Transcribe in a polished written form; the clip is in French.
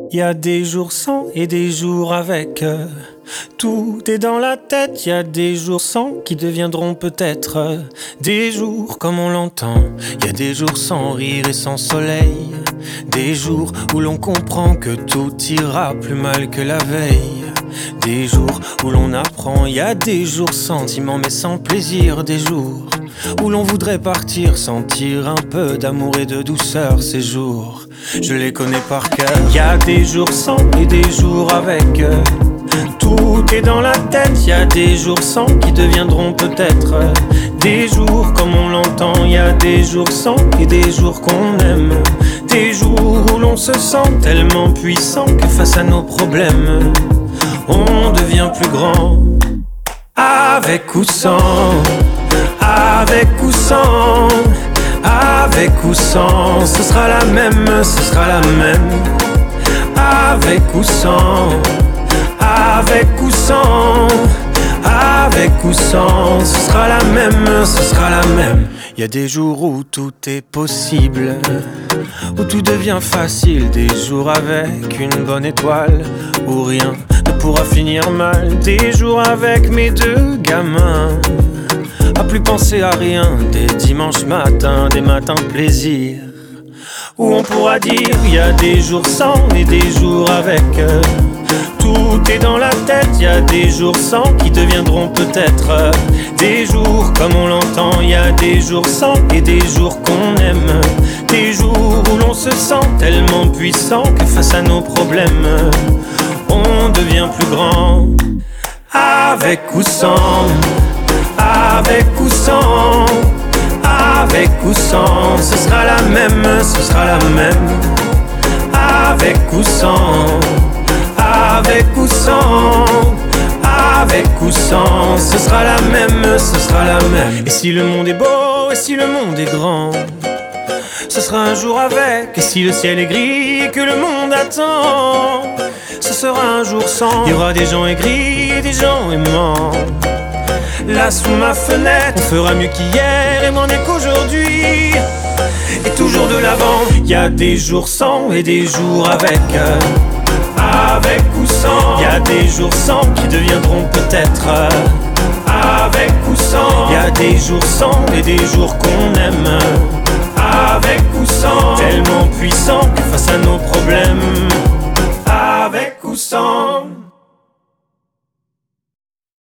Y a des jours sans et des jours avec. Tout est dans la tête. Y a des jours sans qui deviendront peut-être des jours comme on l'entend. Y a des jours sans rire et sans soleil. Des jours où l'on comprend que tout ira plus mal que la veille. Des jours où l'on apprend. Y a des jours sans sentiment mais sans plaisir. Des jours où l'on voudrait partir, sentir un peu d'amour et de douceur. Ces jours, je les connais par cœur. Y a des jours sans et des jours avec. Tout est dans la tête. Y a des jours sans qui deviendront peut-être des jours comme on l'entend. Y a des jours sans et des jours qu'on aime. Des jours où l'on se sent tellement puissant que face à nos problèmes, on devient plus grand. Avec ou sans, avec ou sans, avec ou sans, ce sera la même, ce sera la même. Avec ou sans, avec ou sans, avec ou sans, ce sera la même, ce sera la même. Y a des jours où tout est possible, où tout devient facile. Des jours avec une bonne étoile, où rien ne pourra finir mal. Des jours avec mes deux gamins, à plus penser à rien. Des dimanches matins, des matins plaisir, où on pourra dire y a des jours sans et des jours avec. Tout est dans la tête. Y a des jours sans qui deviendront peut-être des jours comme on l'entend. Y a des jours sans et des jours qu'on aime. Des jours où l'on se sent tellement puissant que face à nos problèmes, on devient plus grand. Avec ou sans, avec ou sans, avec ou sans, ce sera la même, ce sera la même. Avec ou sans, avec ou sans, avec ou sans, ce sera la même, ce sera la même. Et si le monde est beau, et si le monde est grand, ce sera un jour avec. Et si le ciel est gris et que le monde attend, ce sera un jour sans. Il y aura des gens aigris et des gens aimants. Là sous ma fenêtre, on fera mieux qu'hier et moins qu'aujourd'hui, et toujours de l'avant. Y a des jours sans et des jours avec. Avec ou sans, y a des jours sans qui deviendront peut-être avec ou sans. Y a des jours sans et des jours qu'on aime. Avec ou sans, tellement puissant que face à nos problèmes, avec ou sans.